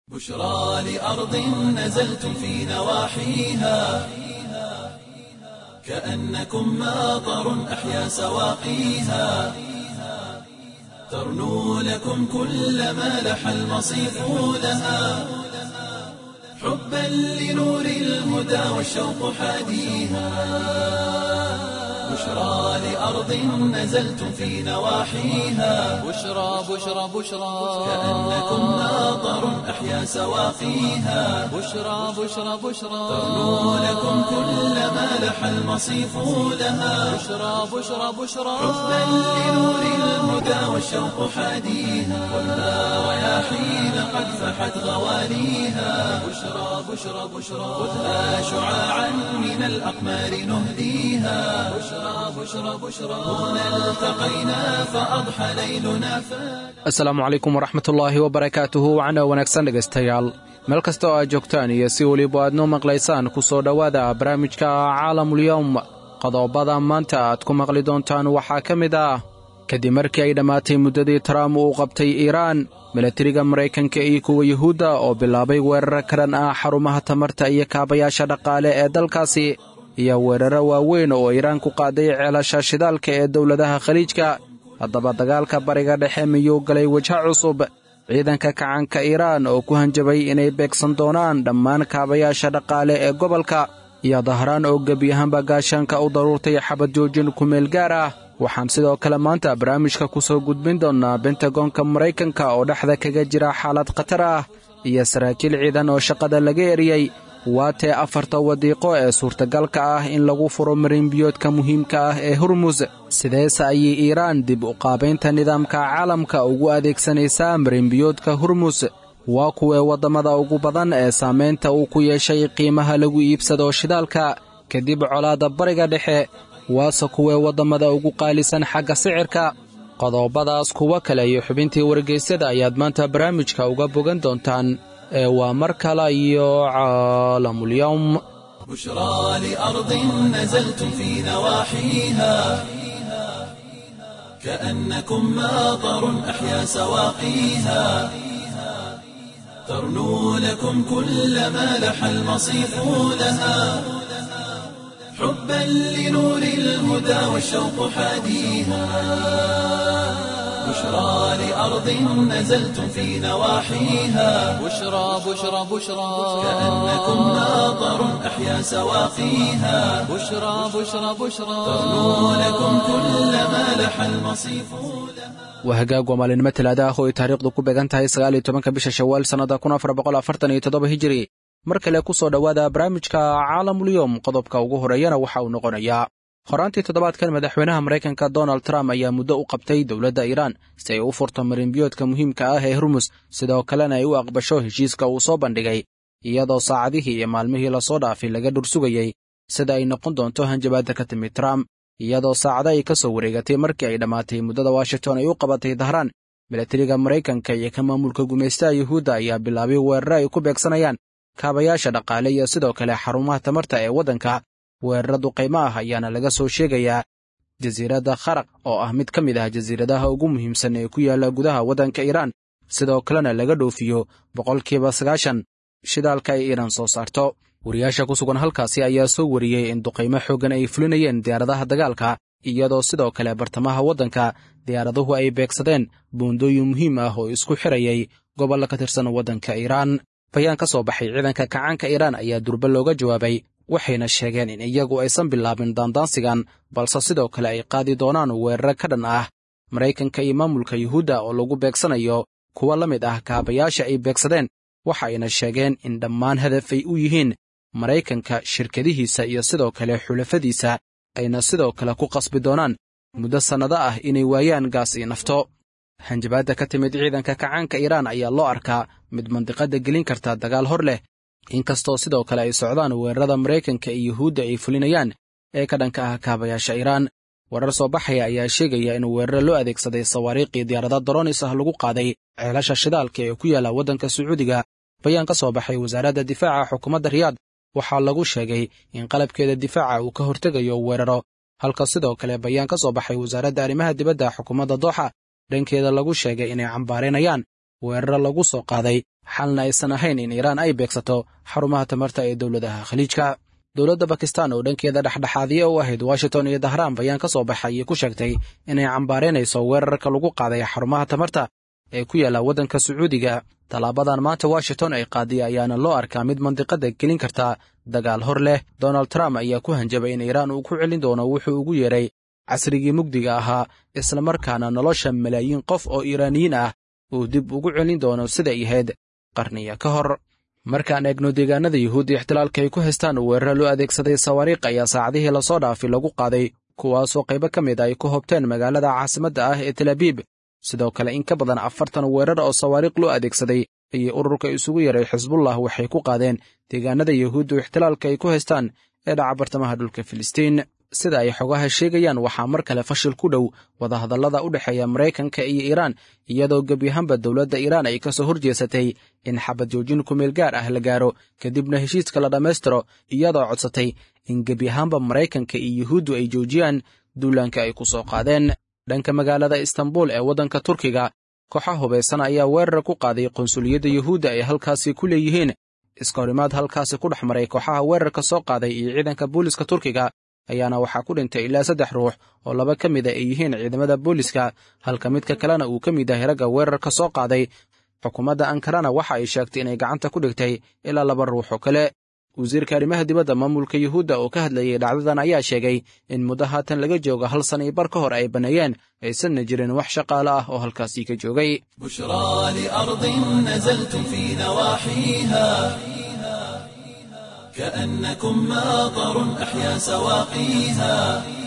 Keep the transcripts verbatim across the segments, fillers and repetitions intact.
بشرى لأرض نزلتم في نواحيها كأنكم ماطر أحيا سواقيها ترنو لكم كل ما لح المصيف لها حبا لنور الهدى والشوق حاديها بشرى لأرض نزلتم في نواحيها بشرى بشرى بشرى كأنكم ماطر أحيا سواقيها بشرى بشرى بشرى ترنو لكم كل ما لح المصيف لها بشرى بشرى بشرى حبا لنور الهدى والشوق حاديها خذها رياحين قد فحت غواليها بشرى بشرى بشرى خذها شعاعا من الأقمار نهديها بشرى بشرى بشرى هنا التقينا فأضحى ليلنا فات asalaamu calaykum waraxmatullaahi wabarakaatuhu wacna wanaagsan dhegaystayaal meel kasta oo aad joogtaan iyo si weliba aad noo maqlaysaan ku soo dhowaada barnaamijka caalamulyawm qodobada maanta aad ku maqli doontaan waxaa ka mid ah kadib markii ay dhammaatay muddadii Trump uu qabtay Iiraan milatariga Maraykanka iyo kuwa Yuhuudda oo bilaabay weerar karan ah xarumaha tamarta iyo kaabayaasha dhaqaale ee dalkaasi iyo weeraro waaweyn oo Iiraan ku qaaday ceelasha shidaalka ee dawladaha khaliijka haddaba dagaalka bariga dhexe miyuu galay wajah cusub ciidanka kacanka Iiraan oo ku hanjabay inay beegsan doonaan dhammaan kaabayaasha dhaqaale ee gobolka iyo Dahraan oo gebi ahaanba gaashaanka u daruurtay xabad joojin ku meel gaar ah waxaan sidoo kale maanta barnaamijka ku soo gudbin doonaa Pentagonka Maraykanka oo dhexda kaga jira xaalad khatar ah iyo saraakiil ciidan oo shaqada laga eriyay waatee afarta wadiiqo ee suurtagalka ah in lagu furo marinbiyoodka muhiimka ah ee Hormuz sideese ayay Iiraan dib u qaabaynta nidaamka caalamka ugu adeegsanaysaa marinbiyoodka Hormuz waa kuwa wadamada ugu badan ee saameynta uu ku yeeshay qiimaha lagu iibsado shidaalka kadib colaadda bariga dhexe waase kuwa wadamada ugu qaalisan xagga sicirka qodobadaas kuwa kale iyo xubintii wargeysyada ayaad maanta barnaamijka uga bogan doontaan ee waa mar kale iyo caalamulyawm بشرى لأرض نزلتم في نواحيها كأنكم ماطر أحيا سواقيها ترنو لكم كل ما لح المصيف لها حبا لنور الهدى والشوق حاديها بشرى لأرض نزلتم في نواحيها بشرى بشرى بشرى كأنكم ماطر أحيا سواقيها بشرى بشرى بشرى ترنو لكم كل ما لح المصيف wahagaag waa maalinimo talaada ah oo ay taariikhdu ku beegan tahay sagaal iyo tobanka bisha Shawaal sanada kun afar boqol afartan iyo toddoba hijri mar kale ku soo dhawaada barnaamijka caalamulyawm qodobka ugu horeeyana waxa uu noqonayaa horaantii toddobaadkan madaxweynaha Maraykanka Donald Trump ayaa muddo u qabtay dawladda Iiraan si ay u furto marinbiyoodka muhiimka ah ee Hormuz sidoo kalena ay u aqbasho heshiiska uu soo bandhigay iyadoo saacadihii iyo maalmihii la soo dhaafay laga dhursugayay sida ay noqon doonto hanjabaadda ka timid Trump iyadoo saacada ay ka soo wareegatay markii ay dhammaatay muddada Washington ay u qabatay Dahraan milatariga Maraykanka iyo ka maamulka gumaystaha Yuhuudda ayaa bilaabay weerar ay ku beegsanayaan kaabayaasha dhaqaale iyo sidoo kale xarumaha tamarta ee waddanka weeraradu qiimo ah ayaana laga soo sheegayaa jasiiradda Kharaq oo ah mid ka mid ah jasiiradaha ugu muhiimsan ee ku yaala gudaha waddanka Iiraan sidoo kalena laga dhoofiyo boqolkiiba sagaashan shidaalka ay Iiraan soo saarto wariyaasha ku sugan halkaasi ayaa soo wariyay in duqeymo xooggan ay fulinayeen diyaaradaha dagaalka iyadoo sidoo kale bartamaha waddanka diyaaraduhu ay beegsadeen buundooyin muhiim ah oo isku xirayay gobollo ka tirsan waddanka Iiraan bayaan ka soo baxay ciidanka kacaanka Iiraan ayaa durba looga jawaabay waxayna sheegeen in iyagu aysan bilaabin daandaansigan balse sidoo kale ay qaadi doonaan weerar ka dhan ah Maraykanka iyo maamulka Yuhuudda oo lagu beegsanayo kuwa la mid ah kaabayaasha ay beegsadeen waxayna sheegeen in dhammaan hadaf ay u yihiin Maraykanka shirkadihiisa iyo sidoo kale xulafadiisa ayna sidoo kale ku qasbi doonaan muddo sannado ah inay waayaan gaas iyo nafto hanjabaadda ka timid ciidanka kacaanka Iiraan ayaa loo arkaa mid mandiqada gelin karta dagaal hor leh inkastoo sidoo kale ay socdaan weerarada Maraykanka iyo Yuhuudda ay fulinayaan ee ka dhanka ah kaabayaasha Iiraan warar soo baxaya ayaa sheegaya in weerar loo adeegsaday sawaariiqii diyaaradaha drones ah lagu qaaday ceelasha shidaalka ee ku yaala waddanka Sacuudiga bayaan ka soo baxay wasaaradda difaaca xukuumadda Riyaad waxaa lagu sheegay in qalabkeeda difaaca uu ka hortegayo weeraro halka sidoo kale bayaan ka soo baxay wasaaradda arrimaha dibadda xukuumadda Dooxa dhankeeda lagu sheegay inay cambaareynayaan weeraro lagu soo qaaday xalna aysan ahayn in iiraan ay beegsato xarumaha tamarta ee dowladaha khaliijka. dowladda bakistan oo dhankeeda dhexdhexaadiye u ahayd washington iyo dahraan bayaan ka soo baxay iyo ku sheegtay inay cambaaraynayso weerarka lagu qaaday xarumaha tamarta ee ku yaalla waddanka sacuudiga. tallaabadan maanta washington ay qaadiya ayaana loo arkaa mid mandiqadda gelin karta dagaal hor leh. donald trump ayaa ku hanjabay in iiraan uu ku celin doono wuxuu ugu yeedhay casrigii mugdiga ahaa, islamarkaana nolosha malaayiin qof oo iiraaniyiin ah uu dib ugu celin doono siday ahayd qarniya ka hor. markaan eegno deegaanada yuhuudda ixtilaalka ay ku haystaan weeraro loo adeegsaday sawaariikh ayaa saacadihii lasoo dhaafay lagu qaaday, kuwaasoo qaybo ka mid ay ku hobteen magaalada caasimadda ah ee talaabiib. sidoo kale in ka badan afartan weerar oo sawaariikh loo adeegsaday ayay ururka isugu yaray xisbullah waxay ku qaadeen deegaanada yuhuuddu ixtilaalka ay ku haystaan ee dhaca bartamaha dhulka filistiin. sida ay xogaha sheegayaan waxaa mar kale fashil ku dhow wadahadallada u dhexeeya maraykanka iyo iiraan, iyadoo gebyahanba dowladda iiraan ay ka soo horjeesatay in xabad joojin kumeel gaar ah la gaaro kadibna heshiiska la dhammaystiro, iyadoo codsatay in gebyahanba maraykanka iyo yuhuuddu ay joojiyaan duulaanka ay ku soo qaadeen. dhanka magaalada istanbul ee waddanka turkiga, kooxa hubaysan ayaa weerar ku qaaday qunsuliyadda yuhuudda ay halkaasi ku leeyihiin. iska horimaad halkaasi ku dhex maray kooxaha weerarka soo qaaday iyo ciidanka booliska turkiga ayaana waxaa ku dhintay ilaa saddex ruux oo laba ka mida ay yihiin ciidamada booliska, halka midka kalena uu ka mid yahay ragga weerarka soo qaaday. xukuumadda ankarana waxa ay sheegtay inay gacanta ku dhigtay ilaa laba ruux oo kale. wasiirka arrimaha dibadda maamulka yuhuudda oo ka hadlayay dhacdadan ayaa sheegay in muddo haatan laga joogo hal sana iyo bar ka hor ay banneeyeen aysanna jirin wax shaqaale ah oo halkaasii ka joogay. bushraa liardin nazaltum fii nawaaxiiha كأنكم ماطر أحيا سواقيها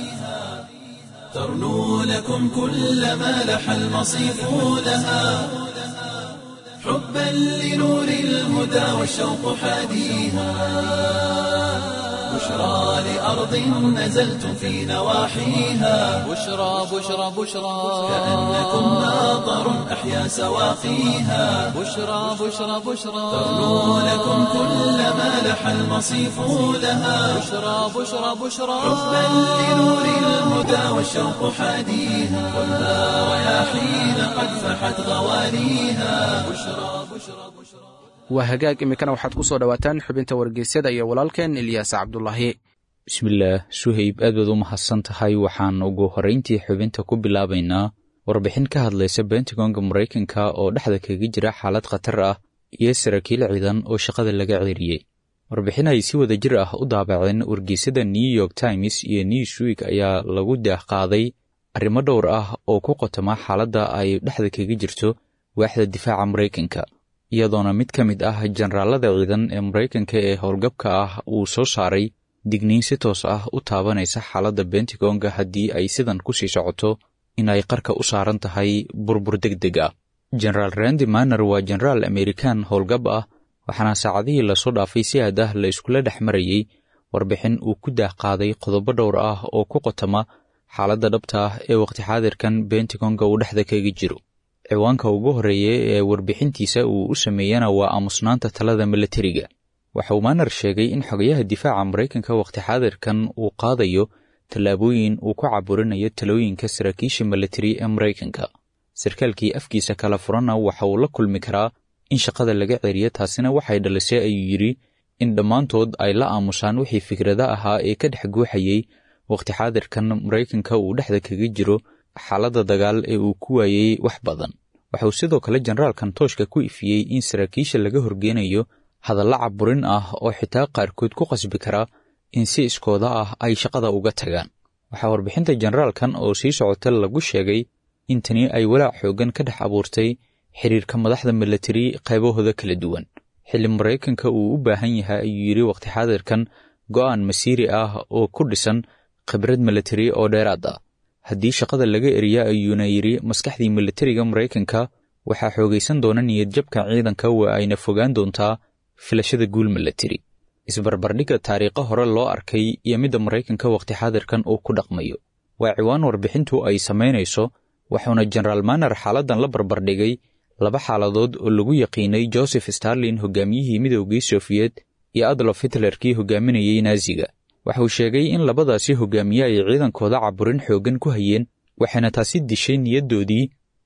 ترنو لكم كل ما لح المصيف لها حبا لنور الهدى والشوق حاديها بشرى لأرض نزلتم في نواحيها بشرى بشرى بشرى كأنكم ماطر أحيا سواقيها بشرى بشرى بشرى ترنو لكم كل ما لح المصيف لها بشرى بشرى بشرى حبا لنور الهدى والشوق حاديها خذها رياحين قد فحت غواليها بشرى بشرى بشرى waa hagaag iminkana waxaad ku soo dhowaataan xubinta wargeysyada iyo walaalkeen ilyaas cabdulaahi. bismillaah suhayb, aad baad u mahadsan tahay. waxaan ugu horrayntii xubinta ku bilaabaynaa warbixin ka hadlaysa bentagonga maraykanka oo dhexda kaga jira xaalad khatar ah iyo saraakiil ciidan oo shaqada laga ceeriyey. warbixin ay si wada jir ah u daabaceen wargeysyada New York Times iyo Newsweek ayaa lagu daah qaaday arrimo dhowr ah oo ku qotoma xaaladda ay dhexda kaga jirto waaxda difaaca maraykanka, iyadoona mid ka mid ah generaalada ciidan ee maraykanka ee howlgabka ah uu soo saaray digniin si toos ah u taabanaysa xaaladda bentagonga haddii ay sidan ku sii socoto inay qarka u saaran tahay burbur degdeg ah. generaal Randy Manner waa generaal Amerikaan howlgab ah, waxaana saacadihii lasoo dhaafay si aad ah la iskula dhex marayey warbixin uu ku daah qaaday qodobo dhowr ah oo ku qotoma xaaladda dhabta ah ee waqti xaadirkan bentagonga uu dhexda kaga jiro. ciwaanka ugu horeeya ee warbixintiisa uu u sameeyana waa aamusnaanta talada milatariga. waxa uu Manner sheegay in xogayaha difaaca maraykanka waqti xaadirkan uu qaadayo tallaabooyin uu ku caburinayo talooyinka saraakiisha milatari ee maraykanka. sarkaalkii afkiisa kala furana waxa uu la kulmi karaa in shaqada laga ceriyo, taasina waxay dhalisay ayuu yidhi in dhammaantood ay la aamusaan wixii fikrada ahaa ee ka dhex guuxayey waqti xaadirkan maraykanka uu dhexda kaga jiro xaaladda dagaal ee uu ku waayey wax badan. waxa uu sidoo kale generaalkan tooshka ku ifiyey in saraakiisha laga horgeynayo hadalla caburin ah oo xitaa qaarkood ku qasbi kara in si iskooda ah ay shaqada uga tagaan. waxaa warbixinta generaalkan oo sii socota lagu sheegay in tani ay walaac xoogan ka dhex abuurtay xiriirka madaxda milatari qaybahooda kala duwan, xilli maraykanka uu u baahan yahay ayuu yidhi waqti xaadirkan go'aan masiiri ah oo ku dhisan khibrad milatari oo dheeraad ah. haddii shaqada laga eriya ayuuna yidhi maskaxdii milatariga maraykanka waxaa xoogaysan doona niyadjabka ciidanka waa ayna fogaan doontaa filashada guul milatari. isbarbardhigga taariikho hore loo arkay iyo midda maraykanka waqti xaadirkan uu ku dhaqmayo waa ciwaan warbixintu ay samaynayso, waxauna generaal Manner xaaladan la barbardhigay laba xaaladood oo lagu yaqiinay Joseph Stalin hogaamiyihii midoogii Soviet iyo Adolf Hitlerkii hogaaminayay Naaziga. waxa uu sheegay in labadaasi hogaamiye ay ciidankooda caburin xoogan ku hayeen, waxaana taasi dishay niyaddoodii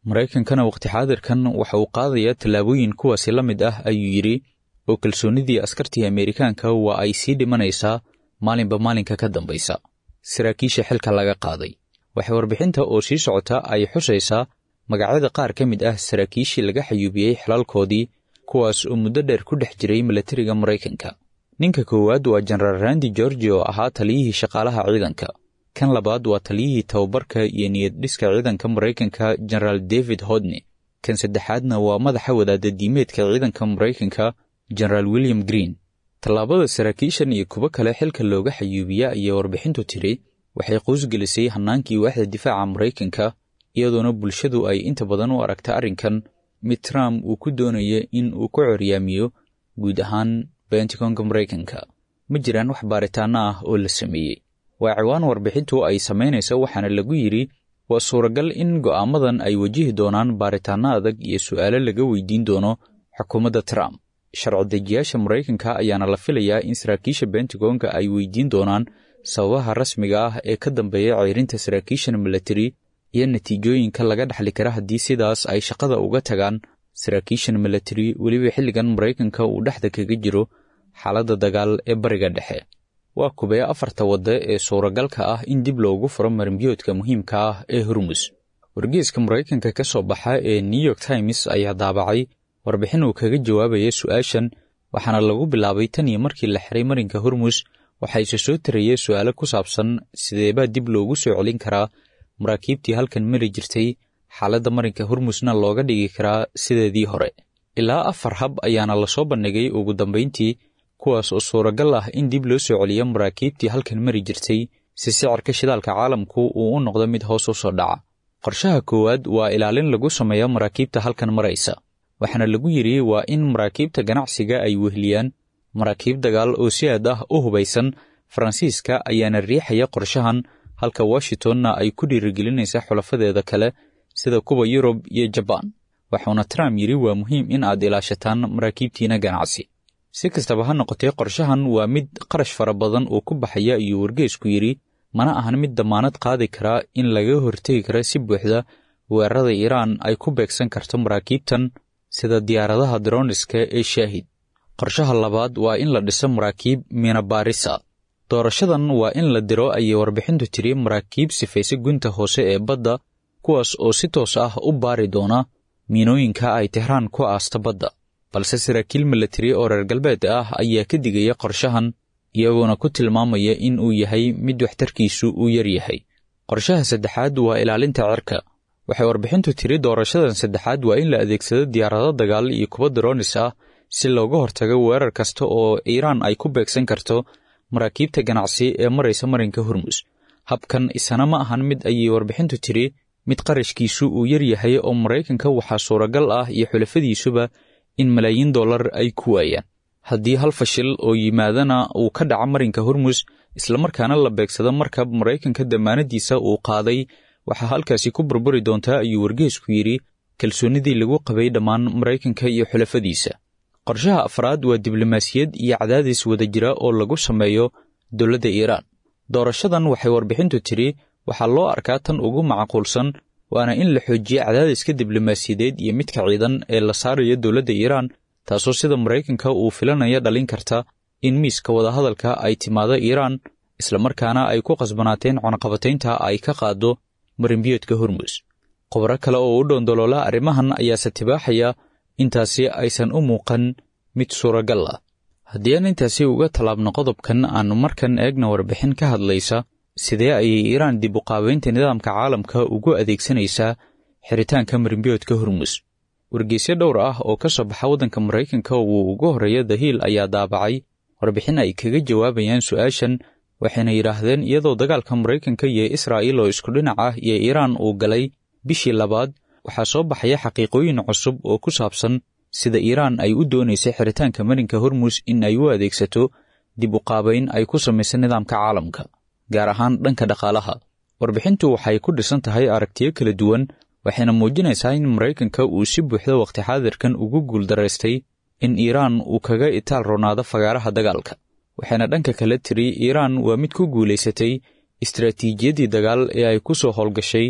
maraykankana waqti xaadirkan waxa uu qaadayaa tallaabooyin kuwaasi la mid ah ayuu yidhi oo kalsoonidii askartii Ameerikaanka waa ay sii dhimanaysaa maalinba maalinka ka dambaysa saraakiisha xilka laga qaaday. waxay warbixinta oo sii socota ay xusaysaa magacyada qaar ka mid ah saraakiishii laga xayuubiyey xilalkoodii kuwaas oo muddo dheer ku dhex jiray milatariga Maraykanka. ninka koowaad waa General Randy George oo ahaa taliyihii shaqaalaha ciidanka. kan labaad waa taliyihii tababarka iyo niyad dhiska ciidanka Maraykanka General David Hodney. kan saddexaadna waa madaxa wadaadda diimeedka ciidanka Maraykanka General William Green. tallaabada saraakiishan iyo kuwa kale xilka looga xayuubiya ayaa warbixintu tiri waxay qoysgelisay hanaankii waaxda difaaca Maraykanka iyadoona bulshadu ay inta badan u aragta arrinkan mid Trump uu ku doonayo in uu ku coryaamiyo guud ahaan Pentagonka Maraykanka. ma jiraan wax baaritaano ah oo la sameeyey. waa ciwaan warbixintu ay samaynaysa waxaana lagu yidhi waa suuragal in go'aamadan ay wajihi doonaan baaritaano adag iyo su'aalo laga weydiin doono xukuumadda Trump. sharci dejiyaasha Maraykanka ayaana la filayaa in saraakiisha Pentagonka ay weydiin doonaan sababaha rasmiga ah ee ka dambeeya ceyrinta saraakiishan military iyo natiijooyinka laga dhaxli kara haddii sidaas ay shaqada uga tagaan saraakiishan military weliba xilligan Maraykanka uu dhexda kaga jiro xaaladda dagaal ee bariga dhexe. waa kubee afarta wadda ee suuragalka ah in dib loogu furo marinbiyoodka muhiimka ah ee Hormuz. wargeyska Maraykanka ka soo baxa ee New York Times ayaa daabacay warbixin uu kaga jawaabaya su'aashan waxaana lagu bilaabay tan iyo markii la xiray marinka Hormuz waxay soo tirayeen su'aalo ku saabsan sideeba dib loogu soo celin karaa maraakiibtii halkan mari jirtay xaaladda marinka Hormuzna looga dhigi karaa sideedii hore. ilaa afar hab ayaana la soo bandhigay ugu dambeyntii kuwaas oo suuragal ah in dib loo soo celiyo maraakiibtii halkan mari jirtay si sicirka shidaalka caalamku uu u noqdo mid hoos u soo dhaca. qorshaha koowaad waa ilaalin lagu sameeyo maraakiibta halkan maraysa. waxaana lagu yiri waa in maraakiibta ganacsiga ay wehliyaan maraakiib dagaal oo si aad ah u hubaysan. Faransiiska ayaana riixaya qorshahan halka Washingtonna ay ku dhiirigelinaysa xulafadeeda kale sida kuwa Yurub iyo Japan. waxaana Trump yiri waa muhiim in aad ilaashataan maraakiibtiina ganacsi. si kastaba ha noqotee qorshahan waa mid qarash fara badan oo ku baxaya iyo wargeysku yiri mana ahan mid damaanad qaadi kara in laga hortagi karo si buuxda weerarada Iran ay ku beegsan karto maraakiibtan sida diyaaradaha droniska ee Shahid. qorshaha labaad waa in la dhiso maraakiib miinabaarisa. doorashadan waa in la diro ay warbixintu tiri maraakiib sifaysa gunta hoose ee badda kuwaas oo si toos ah u baari doona miinooyinka ay Tehran ku aasta badda. balse saraakiil military oo reer galbeed ah ayaa ka digaya qorshahan iyagoona ku tilmaamaya in uu yahay mid waxtarkiisu uu yar yahay. qorshaha saddexaad waa ilaalinta cirka. waxay warbixintu tiri doorashadan saddexaad waa in la adeegsado diyaarado dagaal iyo kuwa dronis ah si looga hortago weerar kasta oo Iran ay ku beegsan karto maraakiibta ganacsi ee maraysa marinka Hormuz. habkan isana ma ahan mid ay warbixintu tiri mid qarashkiisu uu yar yahay oo Maraykanka waxa suuragal ah iyo xulafadiisuba in malaayiin dollar ay ku waayaan. haddii hal fashil oo yimaadana uu ka dhaco marinka Hormuz isla markaana la beegsado markab Maraykanka damaanadiisa uu qaaday waxa halkaasi ku burburi doontaa ayuu wargeysku yiri kalsoonidii lagu qabay dhammaan Maraykanka iyo xulafadiisa. qorshaha afraad waa diblomaasiyad iyo cadaadis wada jira oo lagu sameeyo dowladda Iran. doorashadan waxay warbixintu tiri waxa loo arkaa tan ugu macquulsan waana in la xoojiyo cadaadiska diblomaasiyadeed iyo midka ciidan ee la saarayo dowladda Iran taasoo sida Maraykanka uu filanayo dhalin karta in miiska wada hadalka ay timaado Iran isla markaana ay ku qasbanaateen cunaqabataynta ay ka qaado marinbiyoodka Hormuz. khubaro kale oo u dhoondoloola arrimahan ayaa satibaaxaya intaasi aysan u muuqan mid suuragal ah. haddii aan intaasi uga talaabno qodobkan aanu markan eegna warbixin ka hadlaysa sidee ayay Iran dib u qaabeynta nidaamka caalamka ugu adeegsanaysaa xiritaanka marinbiyoodka Hormuz. wargeysyo dhowr ah oo ka soo baxa waddanka Maraykanka uu ugu horeeya The Hill ayaa daabacay warbixin ay kaga jawaabayaan su'aashan waxayna yiraahdeen iyadoo dagaalka Maraykanka iyo Israa'iil oo isku dhinac ah iyo Iran uu galay bishii labaad waxaa soo baxaya xaqiiqooyin cusub oo ku saabsan sida Iran ay u doonaysay xiritaanka marinka Hormuz in ay u adeegsato dib u qaabeyn ay ku samayso nidaamka caalamka gaar ahaan dhanka dhaqaalaha. warbixintu waxay ku dhisan tahay aragtiyo kala duwan waxayna muujinaysaa in Maraykanka uu si buuxda waqti xaadirkan ugu guuldareystay in Iran uu kaga itaal roonaado fagaaraha dagaalka. waxayna dhanka kale tiri Iran waa mid ku guuleysatay istiraatiijiyadii dagaal ee ay ku soo howlgashay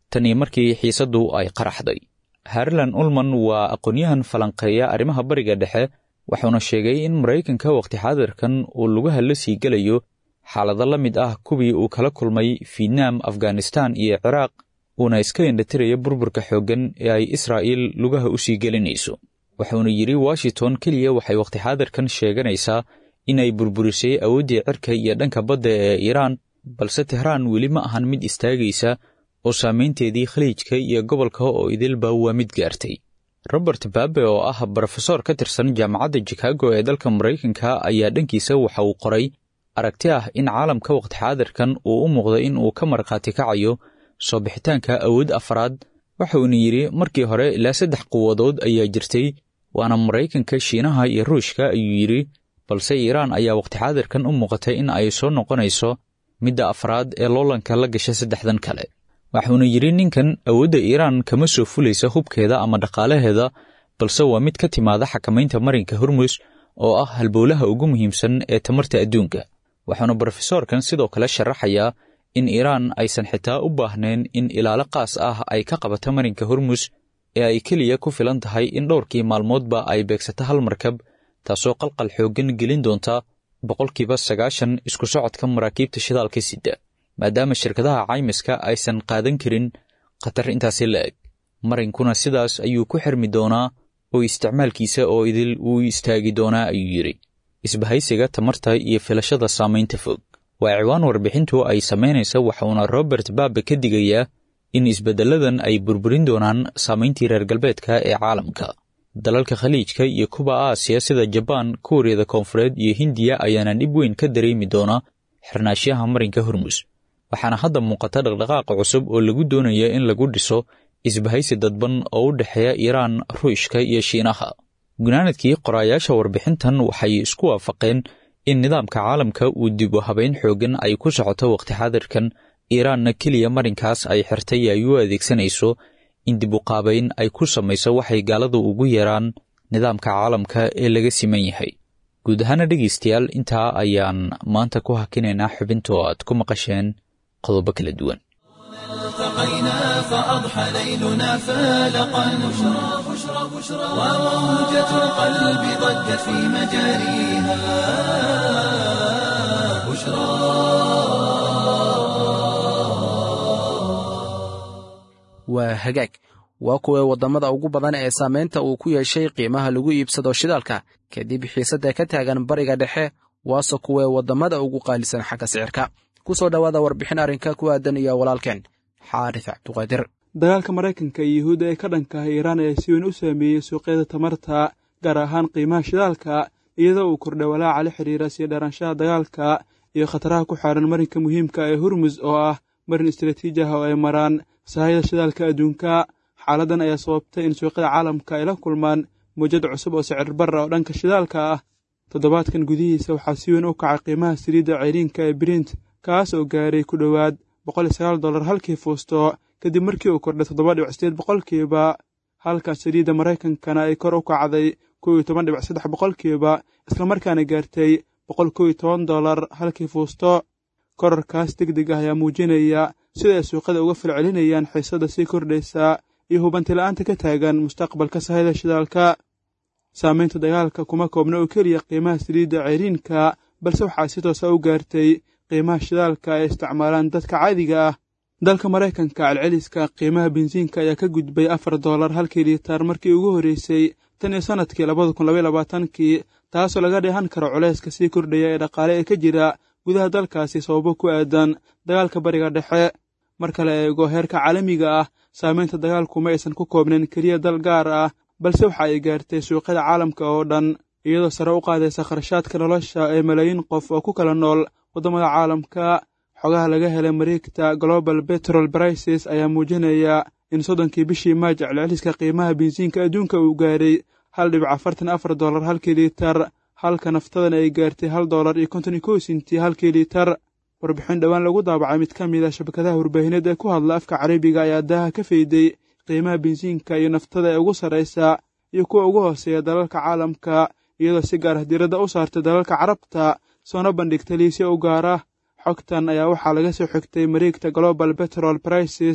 tanii markii xiisaddu ay qaraxday. Harlan Ullman waa aqoonyahan falanqeeya arrimaha bariga dhexe, wuxuuna sheegay in Maraykanka waqti xaadirkan uu lugaha la sii gelayo xaalado la mid ah kuwii uu kala kulmay Vietnam, Afghanistan iyo Ciraaq, uuna iska indhatiraya burburka xooggan ee ay Israa'iil lugaha u sii gelinayso. wuxuuna yidhi Washington keliya waxay waqti xaadirkan sheeganaysaa inay burburisay awooddii cirka iyo dhanka badda ee Iiraan, balse Tehraan weli ma ahan mid istaagaysa oo saamaynteedii khaliijka iyo gobolka oo idilba waa mid gaartay. Robert Babe oo ah barofesor ka tirsan jaamacadda Chicago ee dalka Maraykanka ayaa dhankiisa waxa uu qoray aragti ah in caalamka waqti xaadirkan uu u muuqdo in uu ka markhaati kacayo soo bixitaanka awood afraad. Wuxuuna yidhi markii hore ilaa saddex quwadood ayaa jirtay, waana Maraykanka, Shiinaha iyo Ruushka, ayuu yidhi, balse Iiraan ayaa waqti xaadirkan u muuqatay in ay soo noqonayso midda afraad ee loolanka la gasha saddexdan kale. Wuxuuna yidhi ninkan awoodda Iiraan kama soo fulaysa hubkeeda ama dhaqaalaheeda, balse waa mid ka timaada xakamaynta marinka Hormuz oo ah halbowlaha ugu muhiimsan ee tamarta adduunka. Wuxuuna barofesorkan sidoo kale sharaxayaa in Iiraan aysan xitaa u baahnayn in ilaalo qaas ah ay ka qabato marinka Hormuz, ee ay keliya ku filan tahay in dhowrkii maalmoodba ay beegsato hal markab, taasoo qalqal xooggan gelin doonta boqolkiiba sagaashan isku socodka maraakiibta shidaalka sida, maadaama shirkadaha caymiska aysan qaadan karin khatar intaasi la eg. Marinkuna sidaas ayuu ku xirmi doonaa oo isticmaalkiisa oo idil uu istaagi doonaa, ayuu yidhi. Isbahaysiga tamarta iyo filashada saamaynta fog waa ciwaan warbixintu ay samaynaysa, waxauna Robert Babe ka digayaa in isbedeladan ay burburin doonaan saamayntii reer galbeedka ee caalamka. Dalalka khaliijka iyo kuwa Aasiya sida Jabaan, Kuuriyada Koonfureed iyo Hindiya ayaana dhib weyn ka dareemi doona xirnaashiyaha marinka Hormuz. Waxaana hadda muuqata dhaqdhaqaaq cusub oo lagu doonayo in lagu dhiso isbahaysi dadban oo u dhexeeya Iiraan, Ruushka iyo Shiinaha. Gunaanadkii qoraayaasha warbixintan waxay isku waafaqeen in nidaamka caalamka uu dib u habeyn xooggan ay ku socoto waqti xaadirkan, Iiraanna keliya marinkaas ay xirtay ay u adeegsanayso in dib u qaabayn ay ku samayso waxay gaaladu ugu yeeraan nidaamka caalamka ee laga siman yahay. Guud ahaana dhegaystayaal, intaa ayaan maanta ku hakinaynaa xubinta oo aad ku maqasheen qodobo kala duwan. التقينا فأضحى ليلنا فالقا بشرى بشرى بشرى وموجة القلب ضجت في مجاريها بشرى. waa hagaag waa kuwa waddamada ugu badan ee saamaynta uu ku yeeshay qiimaha lagu iibsado shidaalka kadib xiisadda ka taagan bariga dhexe, waase kuwa waddamada ugu qaalisan xagga sicirka. ku soo dhowaada warbixin arrinka ku aadan iyo walaalkeen xaaris cabduqaadir. dagaalka Maraykanka iyo Yuhuudda ee ka dhanka ah Iiraan ayaa si weyn u saameeyey suuqyada tamarta, gaar ahaan qiimaha shidaalka, iyadoo uu kordhay walaaca la xiriira sii dheeraanshaha dagaalka iyo khataraha ku xaaran marinka muhiimka ee Hormuz oo ah marin istiraatiiji ah oo ay maraan sahayda shidaalka adduunka. xaaladdan ayaa sababtay in suuqyada caalamka ay la kulmaan mowjad cusub oo sicir barra oo dhanka shidaalka ah. toddobaadkan gudihiisa waxaa si weyn u kacay qiimaha saliidda ceyriinka ee Brent, kaas oo gaaray ku dhowaad boqol iyo sagaal dollar halkii fuusto, kadib markii uu kordhay toddoba dhibic sideed boqolkiiba, halka saliidda Maraykankana ay kor u kacday kow iyo toban dhibic saddex boqolkiiba, islamarkaana gaartay boqol kow iyo toban dollar halkii fuusto. korarkaas degdeg ah ayaa muujinaya sida ay suuqyada uga falcelinayaan xiisadda sii kordhaysa iyo hubanti la'aanta ka taagan mustaqbalka sahayda shidaalka. saamaynta dagaalka kuma koobna oo keliya qiimaha saliidda ceyriinka, balse waxaa si toosa u gaartay qiimaha shidaalka ay isticmaalaan dadka caadiga ah. dalka Maraykanka, celceliska qiimaha bensiinka ayaa ka gudbay afar dollar halkii liitar markii ugu horreysay tan iyo sanadkii labada kun laba iyo labaatankii, taasoo laga dheehan karo culayska sii kordhaya ee dhaqaale ee ka jira gudaha dalkaasi sababo ku aadan dagaalka bariga dhexe. marka la eego heerka caalamiga ah, saamaynta dagaalku ma aysan ku koobnayn keliya dal gaar ah, balse waxa ay gaartay suuqyada caalamka oo dhan, iyadoo sare u qaadaysa kharashaadka nolosha ee malaayiin qof oo ku kala nool waddamada caalamka. xogaha laga helay mareegta Global Petrol Prices ayaa muujinaya in soddonkii bishii Maaj celceliska qiimaha bensiinka adduunka uu gaaray hal dhibic afartan afar dollar halkii liitar, halka naftadan ay gaartay hal dollar iyo konton iyo kow senti halkii liitar. warbixin dhowaan lagu daabacay mid ka mid a shabakadaha warbaahineed ee ku hadla afka Carabiga ayaa daaha ka fayday qiimaha bensiinka iyo naftada ee ugu sarraysa iyo kuwa ugu hooseeya dalalka caalamka, iyadoo si gaar ah diiradda u saartay dalalka Carabta, soona bandhigtay liisyo u gaar ah. xogtan ayaa waxaa laga soo xigtay mareegta Global Petrol Prices.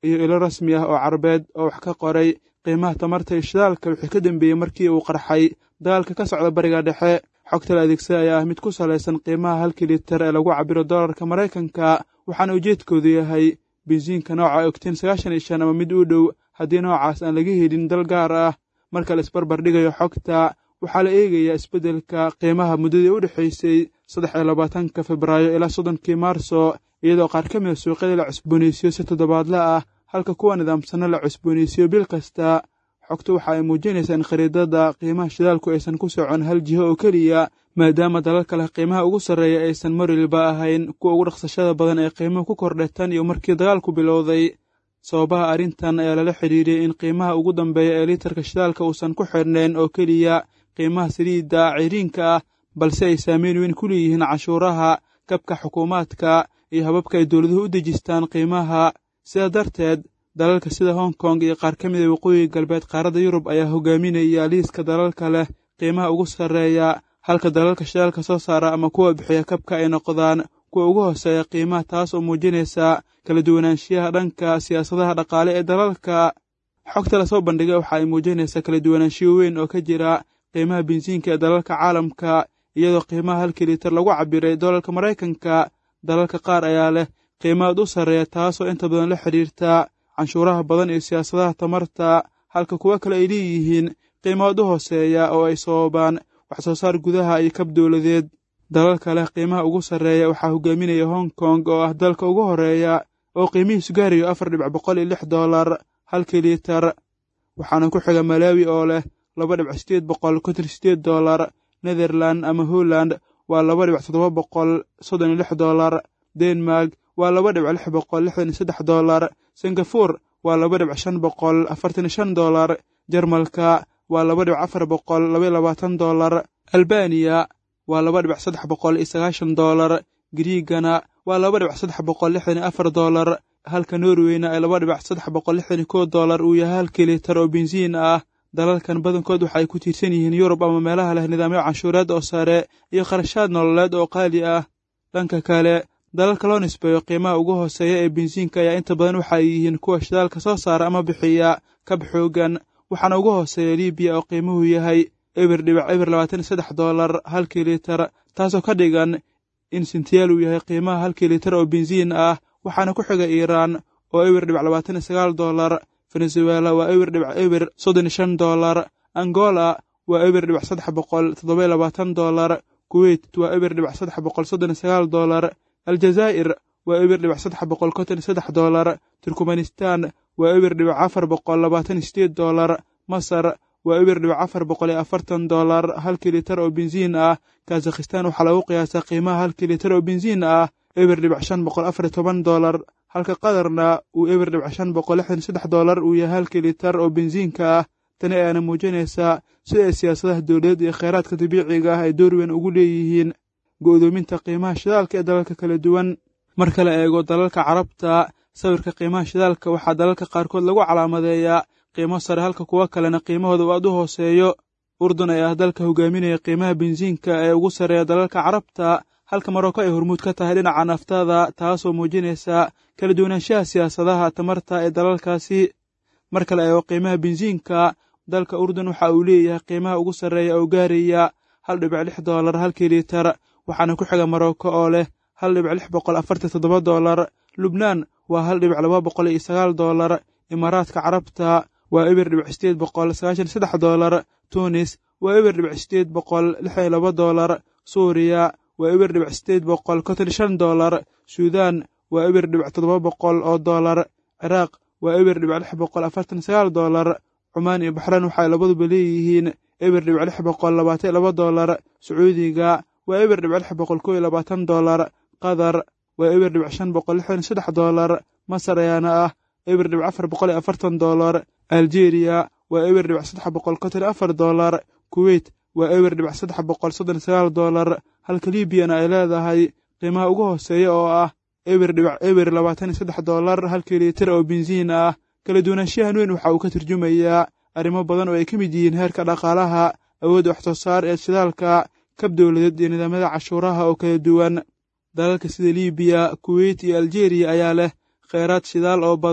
iyo ilo rasmi ah oo carabeed oo wax ka qoray qiimaha tamarta iyo shidaalka wixii ka dambeeyey markii uu qarxay dagaalka ka socda bariga dhexe. xogta la adeegsada ayaa ah mid ku salaysan qiimaha halkii litir ee lagu cabiro dollarka Maraykanka, waxaana ujeedkoodu yahay bensiinka nooca octane sagaashan iyo shan ama mid u dhow haddii noocaas aan laga helin dal gaar ah. marka la isbarbar dhigayo xogta, waxaa la eegayaa isbeddelka qiimaha muddadii u dhexaysay saddex iyo labaatanka Febraayo ilaa soddonkii Maarso, iyadoo qaar ka mid a suuqyada la cusboonaysiiyo si toddobaadle ah halka kuwa nidaamsana la cusboonaysiiyo bil kasta. xogtu waxa ay muujinaysaa in khariidada qiimaha shidaalku aysan ku socon hal jiho oo keliya, maadaama dalalka leh qiimaha ugu sarreeya aysan mar waliba ahayn kuwa ugu dhaqsashada badan ee qiimuhu ku kordhay tan iyo markii dagaalku bilowday. sababaha arrintan ayaa lala xidhiiriyey in qiimaha ugu dambeeya ee litarka shidaalka uusan ku xidhnayn oo keliya qiimaha saliidda ciriinka ah, balse ay saameyn weyn ku leeyihiin cashuuraha, kabka xukuumaadka iyo hababka ay dowladuhu u dejistaan qiimaha. sidaa darteed, dalalka sida Hong Kong iyo qaar ka mid a waqooyiga galbeed qaaradda Yurub ayaa hogaaminaya liiska dalalka leh qiimaha ugu sarreeya, halka dalalka shidaalka soo saara ama kuwa bixiya kabka ay noqdaan kuwa ugu hooseeya qiimaha, taas oo muujinaysa kala duwanaanshiyaha dhanka siyaasadaha dhaqaale ee dalalka. xogta la soo bandhigay waxa ay muujinaysaa kala duwanaanshiyo weyn oo ka jira qiimaha bensiinka ee dalalka caalamka, iyadoo qiimaha halkii litir lagu cabiray dollarka Maraykanka. dalalka qaar ayaa leh qiimaad u sarreeya, taasoo inta badan la xidhiirta canshuuraha badan iyo siyaasadaha tamarta, halka kuwa kale ay leeyihiin qiimaad u hooseeya oo ay sababaan wax soo saar gudaha iyo kab dowladeed. dalalka leh qiimaha ugu sarreeya waxaa hogaaminaya Hong Kong oo ah dalka ugu horeeya oo qiimihiisu gaarayo afar dhibic boqol iyo lix dollar halkii litir, waxaana ku xiga Malawi oo leh laba dhibic sideed boqol konton iyo sideed dollar. Netherland ama Holland waa laba dhibic toddoba boqol soddon iyo lix dollar. Denmark waa laba dhibic lix boqol lixdan iyo saddex dollar. Singapore waa laba dhibic shan boqol afartan iyo shan dollar. Jarmalka waa laba dhibic afar boqol laba iyo labaatan dollar. Albania waa laba dhibic saddex boqol iyo sagaashan dollar. Griigana waa laba dhibic saddex boqol lixdan iyo afar dollar, halka Norwayna ay laba dhibic saddex boqol lixdan iyo kow dollar uu yahay halkii litir oo bensiin ah. dalalkan badankood waxa ay ku tiirsan yihiin Yurub ama meelaha leh nidaamyo canshuureed oo sare iyo kharashaad nololeed oo qaali ah. dhanka kale, dalalka loo nisbeeyo qiimaha ugu hooseeya ee bensiinka ayaa inta badan waxa ay yihiin kuwa shidaalka soo saara ama bixiya kab xoogan, waxaana ugu hooseeya Liibiya oo qiimuhu yahay eber dhibic eber labaatan iyo saddex dollar halkii litir, taasoo ka dhigan in sintiyaal uu yahay qiimaha halkii litir oo bensiin ah. waxaana ku xiga Iiraan oo eber dhibic labaatan iyo sagaal dollar. Venezuela waa eber dhibic eber soddon iyo shan dollar. Angola waa eber dhibic saddex boqol toddoba iyo labaatan dollar. Kuwait waa eber dhibic saddex boqol soddon iyo sagaal dollar. Aljazaa'ir waa eber dhibic saddex boqol konton iyo saddex dollar. Turkmenistan waa eber dhibic afar boqol labaatan iyo sideed dollar. Masar waa eber dhibic afar boqol iyo afartan dollar halkii litir oo bensiin ah. Kazakhstan waxaa lagu qiyaasaa qiimaha halkii litir oo bensiin ah eber dhibic shan boqol afar iyo toban dollar, halka Qatarna uu eber dhibic shan boqol lixdan iyo saddex dollar uu yahay halkii litir oo bensiinka ah. tani ayaana muujinaysaa sida ay siyaasadaha dowladeed iyo kheyraadka dabiiciga ah ay door weyn ugu leeyihiin go'doominta qiimaha shidaalka ee dalalka kala duwan. marka la eego dalalka carabta, sawirka qiimaha shidaalka waxaa dalalka qaarkood lagu calaamadeeyaa qiimo sare halka kuwa kalena qiimahooda uu aad u hooseeyo. Urdun ayaa ah dalka hogaaminaya qiimaha bensiinka ee ugu sarreeya dalalka carabta, halka Maroko ay hormuud ka tahay dhinaca naftada, taasoo muujinaysa kala duwanaanshaha siyaasadaha tamarta ee dalalkaasi. marka la eego qiimaha bensiinka, dalka Urdun waxa uu leeyahay qiimaha ugu sarreeya oo gaaraya hal dhibic lix dollar halkii litir, waxaana ku xiga Maroko oo leh hal dhibic lix boqol afartan iyo toddoba dollar. Lubnaan waa hal dhibic laba boqol iyo sagaal dollar. Imaaraadka Carabta waa eber dhibic sideed boqol sagaashan iyo saddex dollar. Tunis waa eber dhibic sideed boqol lixdan iyo laba dollar. Suuriya waa eber dhibic sideed boqol konton iyo shan dollar. Suudaan waa eber dhibic toddoba boqol oo dollar. Ciraaq waa eber dhibic lix boqol afartan iyo sagaal dollar. Cumaan iyo Baxrayn waxay labaduba leeyihiin eber dhibic lix boqol labaatan iyo laba dollar. Sacuudiga waa eber dhibic lix boqol kow iyo labaatan dollar. Qatar waa eber dhibic shan boqol lixdan iyo saddex dollar. Masar ayaana ah eber dhibic afar boqol iyo afartan dollar. Algeria waa eber dhibic saddex boqol konton iyo afar dollar. Kuwait waa eber dhibic saddex boqol soddon iyo sagaal dollar, halka Liibiyana ay leedahay qiimaha ugu hooseeya oo ah eber dhibic eber labaatan iyo saddex dollar halkii litir oo bensiin ah. kala duwanaanshahan weyn waxa uu ka turjumayaa arrimo badan oo ay ka mid yihiin heerka dhaqaalaha, awoodda wax soo saar ee shidaalka, kab dowladeed iyo nidaamyada cashuuraha oo kala duwan. dalalka sida Liibiya, Kuwait iyo Algeria ayaa leh kheyraad shidaal oo badan,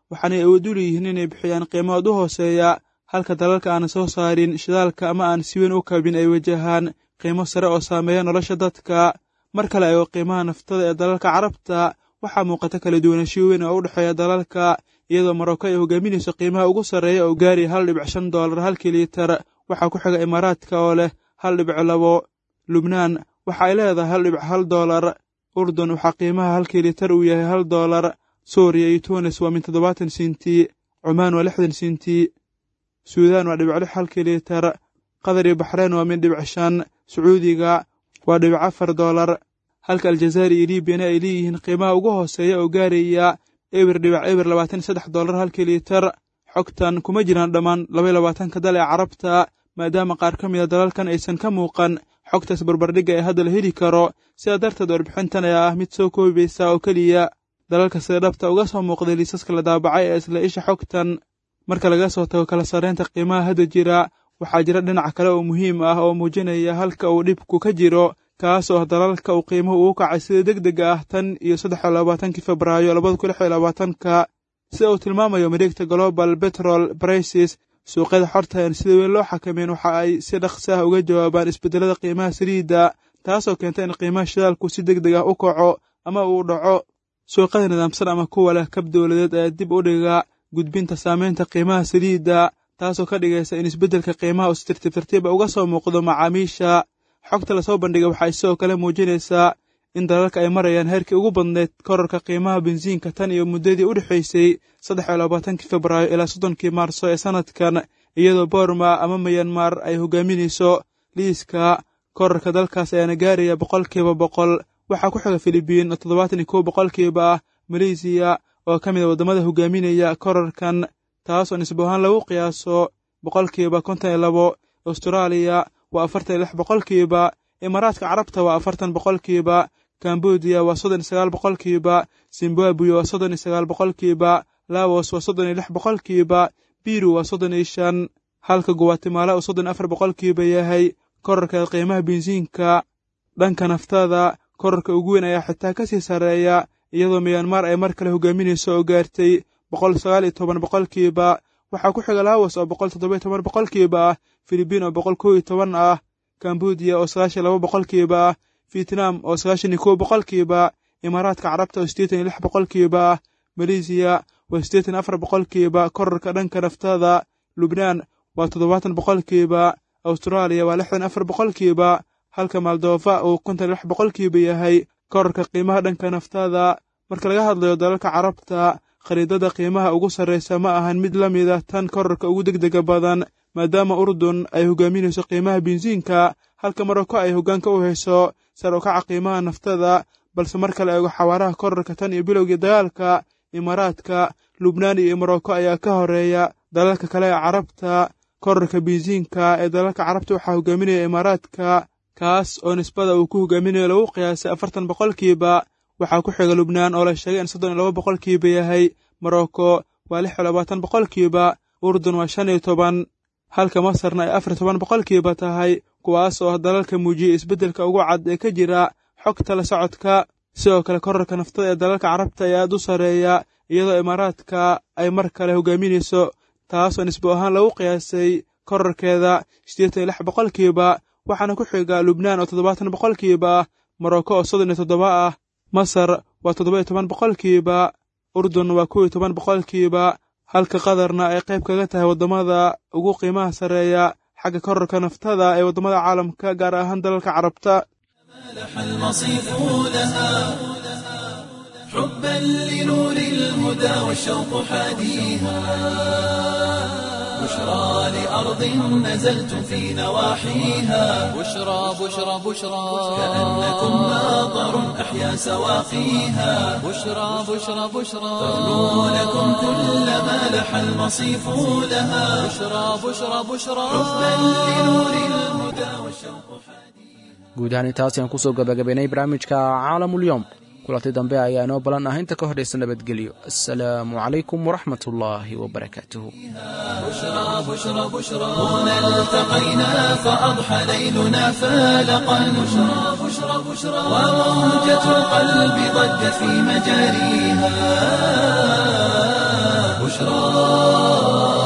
waxaanay awood u leeyihiin inay bixiyaan qiimood u hooseeya halka dalalka aan soo saarin shidaalka ama aan si weyn u kabin ay wajahaan qiimo sare oo saameeya nolosha dadka. mar kale eego qiimaha naftada ee dalalka carabta waxaa muuqata kala duwanaansho weyn oo u dhexeeya dalalka, iyadoo Morocco ay hogaaminayso qiimaha ugu sarreeya oo gaaraya hal dhibic shan doolar halkii liitar. waxaa ku xiga Imaaraadka oo leh hal dhibic labo. Lubnaan waxa ay leedahay hal dhibic hal doolar. Urdun waxaa qiimaha halkii liitar uu yahay hal doolar. Suuriya iyo Tunis waa min toddobaatan senti. Cumaan waa lixdan senti. Suudaan waa dhibic lix halkii liitar. Qatar iyo Baxrayn waa min dhibic shan. Sacuudiga waa dhibic afar doolar. halka Aljazair iyo Liibiyana ay leeyihiin qiimaha ugu hooseeya oo gaaraya eber dhibic eber labaatan iyo saddex doolar halkii liitar. xogtan kuma jiraan dhammaan laba iyo labaatanka dal ee carabta, maadaama qaar ka mida dalalkan aysan ka muuqan xogtaas barbardhigga ee hadda la heli karo. sidaa darteed warbixintan ayaa ah mid soo koobaysa oo keliya dalalka sida dhabta uga soo muuqday liisaska la daabacay ee isla isha xogtan. marka laga soo tago kala sarreynta qiimaha hadda jira, waxaa jira dhinac kale oo muhiim ah oo muujinaya halka uu dhibku ka jiro, kaas oo dalalka uu qiimuhu ugu kacay sida degdega ah tan iyo saddex iyo labaatankii Febraayo labada kun lix iyo labaatanka. sida uu tilmaamayo mareegta Global Petrol Prices, suuqyada xorta ee sida weyn loo xakameyn waxa ay si dhaqso ah uga jawaabaan isbedelada qiimaha saliidda, taasoo keenta in qiimaha shidaalku si degdeg ah u kaco ama uu dhaco. suuqyada nidaamsan ama kuwa leh kab dowladeed ayaa dib u dhiga gudbinta saameynta qiimaha saliidda, taasoo ka dhigaysa in isbeddelka qiimaha uu si tartiib tartiib uga soo muuqdo macaamiisha. xogta lasoo bandhigay waxay sidoo kale muujinaysaa in dalalka ay marayaan heerkii ugu badneyd korarka qiimaha bensiinka tan iyo muddadii u dhexaysay saddex iyo labaatankii Febraayo ilaa soddonkii Maarso ee sanadkan, iyadoo Burma ama Myanmar ay hogaaminayso liiska. korarka dalkaas ayaana gaaraya boqolkiiba boqol. waxaa ku xiga Filibiin oo toddobaatan iyo kow boqolkiiba ah, Malaysia oo ka mid a waddamada hogaaminaya korarkan, taas oo nisbo ahaan lagu qiyaaso boqolkiiba konton iyo labo. Australia waa afartan iyo lix boqolkiiba. Imaaraadka Carabta waa afartan boqolkiiba. Cambodia waa soddon iyo sagaal boqolkiiba. Zimbabwe waa soddon iyo sagaal boqolkiiba. Laos waa soddon iyo lix boqolkiiba. Peru waa soddon iyo shan, halka Guatemala uu soddon iyo afar boqolkiiba yahay. korarka qiimaha bensiinka dhanka naftada, korarka ugu weyn ayaa xitaa ka sii sarreeya, iyadoo Myanmar ay mar kale hogaaminayso oo gaartay boqol sagaal iyo toban boqolkiiba. waxaa ku xiga Laos oo boqol toddoba iyo toban boqolkiiba ah, Filibiin oo boqol kow iyo toban ah, Cambodia oo sagaashan iyo laba boqolkiiba ah, Vietnam oo sagaashan iyo kow boqolkiiba, Imaaraadka Carabta oo siddeetan iyo lix boqolkiiba ah, Malaysia waa siddeetan iyo afar boqolkiiba korarka dhanka naftada. Lubnaan waa toddobaatan boqolkiiba. Australia waa lixdan iyo afar boqolkiiba, halka Moldova uu konton iyo lix boqolkiiba yahay korarka qiimaha dhanka naftada. marka laga hadlayo dalalka carabta, khariidada qiimaha ugu sarreysa ma ahan mid la mid ah tan korarka ugu degdega badan, maadaama Urdun ay hogaaminayso qiimaha bensiinka, halka Morocco ay hoggaanka u hayso sare u kaca qiimaha naftada. balse marka la eego xawaaraha korarka tan iyo bilowgii dagaalka, Imaaraadka, Lubnaan iyo Morocco ayaa ka horeeya dalalka kale ee carabta. korarka bensiinka ee dalalka carabta waxaa hogaaminaya Imaaraadka, kaas oo nisbada uu ku hogaaminayo lagu qiyaasay afartan boqolkiiba. waxaa ku xiga Lubnaan oo la sheegay in soddon iyo laba boqolkiiba yahay. Morocco waa lix iyo labaatan boqolkiiba. Urdun waa shan iyo toban, halka Masarna ay afar iyo toban boqolkiiba tahay, kuwaas oo dalalka muujiyey isbeddelka ugu cad ee ka jira xogta la socodka. sidoo kale korarka naftada ee dalalka carabta ayaa aad u sarreeya, iyadoo Imaaraadka ay mar kale hogaaminayso, taasoo nisbo ahaan lagu qiyaasay korarkeeda siddeetan iyo lix boqolkiiba. waxaana ku xiga Lubnaan oo toddobaatan boqolkiiba ah, Morocco oo soddon iyo toddoba ah, Masar waa toddoba iyo toban boqolkiiba, Urdun waa kow iyo toban boqolkiiba, halka Qatarna ay qayb kaga tahay waddamada ugu qiimaha sarreeya xagga korarka naftada ee waddamada caalamka, gaar ahaan dalalka carabta. حبا لنور الهدى والشوق حاديها بشرى لأرض نزلت في نواحيها بشرى بشرى بشرى كأنكم ماطر أحيا سواقيها بشرى بشرى بشرى تغنو لكم كل ما لح المصيف لها بشرى بشرى بشرى حبا لنور الهدى والشوق حاديها. guud ahaan intaas ayaan kusoo gabagabaynay barnaamijka caalamulyoom. kulanti dambe ayaa inoo balan ah inta ka horaysa nabadgelyo. assalaamu calaykum waraxmat ullaahi wabarakaatuhu. بشرى بشرى بشرى هنا التقينا فأضحى ليلنا فالقا بشرى بشرى بشرى وموجة القلب ضجت في مجاريها. بشرى